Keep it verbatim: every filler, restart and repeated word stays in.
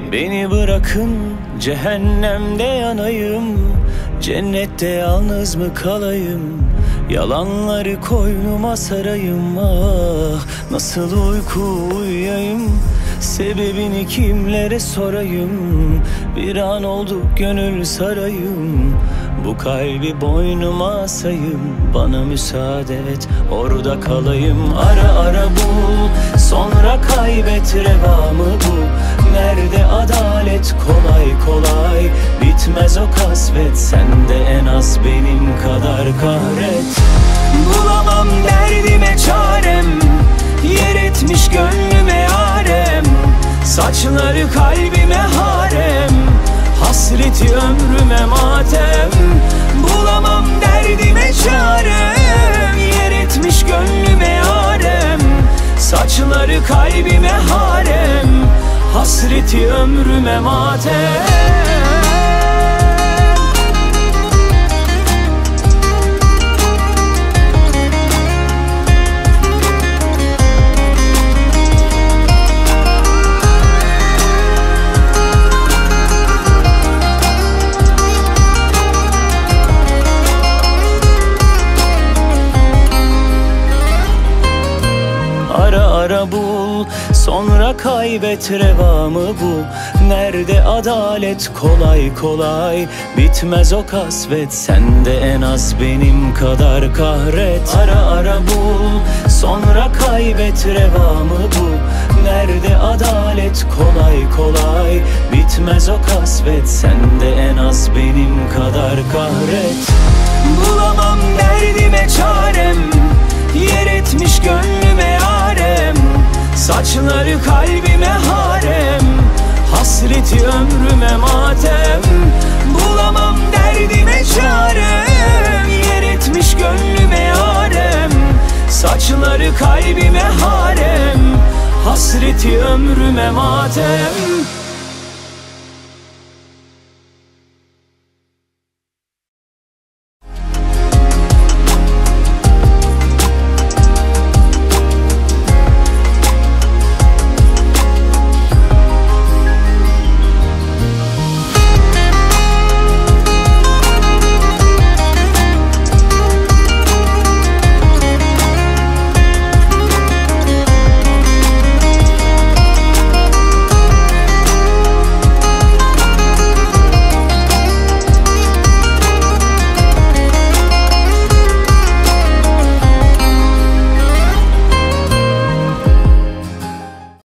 Beni bırakın cehennemde yanayım, cennette yalnız mı kalayım? Yalanları koynuma sarayım, ah nasıl uyku uyuyayım? Sebebini kimlere sorayım? Bir an oldu gönül sarayım, bu kalbi boynuma asayım. Bana müsaade et, orada kalayım. Ara ara bul, sonra kaybet, reva mı bu? Nerede adalet? Kolay kolay bitmez o kasvet. Sen de en az benim kadar kahret. Bulamam derdime çarem, yer etmiş gönlüme yarem. Saçları kalbime harem, hasreti ömrüme matem. Bulamam derdime çarem, yer etmiş gönlüme yarem. Saçları kalbime harem, hasreti ömrüme matem. Ara ara bul, sonra kaybet, reva mı bu? Nerede adalet? Kolay kolay bitmez o kasvet. Sen de en az benim kadar kahret. Ara ara bul, sonra kaybet, reva mı bu? Nerede adalet? Kolay kolay bitmez o kasvet. Sen de en az benim kadar kahret. Bulamam derdime çarem, yer etmiş gönlüme yarem. Saçları kalbime harem, hasreti ömrüme matem. Bulamam derdime çarem, yer etmiş gönlüme yarem. Saçları kalbime harem, hasreti ömrüme matem.